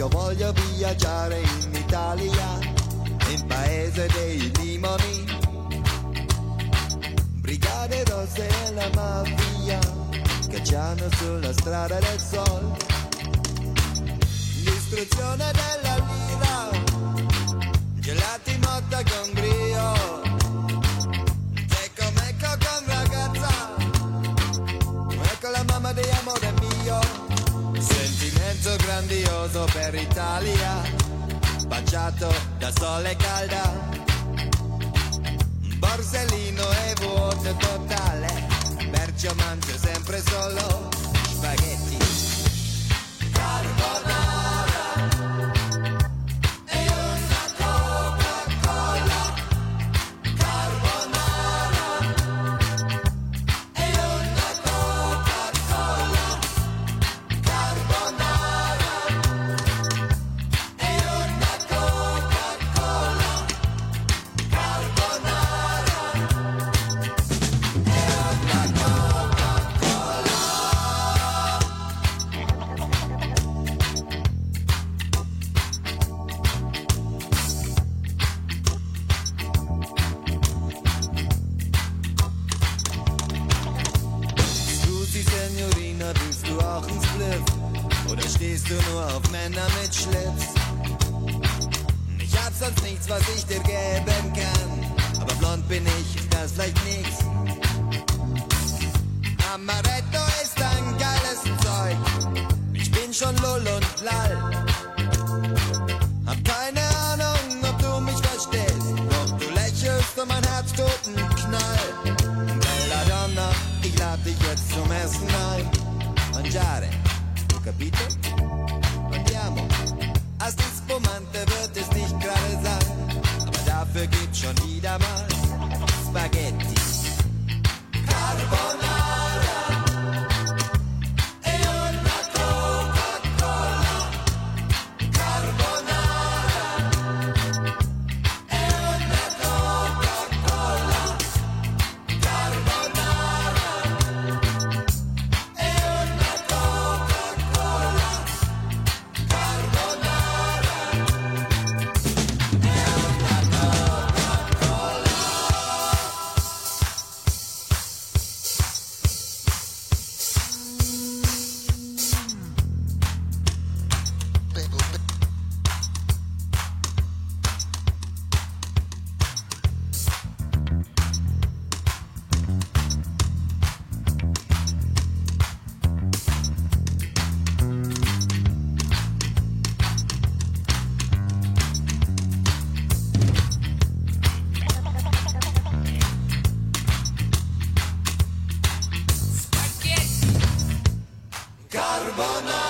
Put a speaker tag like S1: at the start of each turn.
S1: io voglio viaggiare in Italia, in paese dei limoni, brigate rosse e la mafia che c'hanno sulla strada del sol, l'istruzione della lira, gelati motta con brio, teco mecco con ragazza, ecco la mamma di amore mio, sentimento grandioso per Italia, baciato da sole calda, borsellino e vuoto totale, perciò mangio sempre solo spaghetti carbonara e una Coca-Cola, carbonara e una Coca-Cola, carbonara e una Coca-Cola, carbonara e una Coca-Cola. Scusi Signorina, willst du auch ein Spliff? Oder stehst du nur auf Männer mit Schlips? Ich hab sonst nichts, was ich dir geben kann, aber blond bin ich, ist das vielleicht nix. Amaretto ist ein geiles Zeug, ich bin schon lull und lall. Hab keine Ahnung, ob du mich verstehst, doch du lächelst und mein Herz tut einen Knall. Bella donna, ich lad dich jetzt zum Essen ein. Mangiare, capito? Andiamo. Als die Spumante wird es nicht gerade sein, aber dafür gibt's schon wieder mal Spaghetti carbonara e una Coca-Cola, carbonara e una Coca-Cola, carbonara e una Coca-Cola, carbonara e una Coca-Cola. Carbonara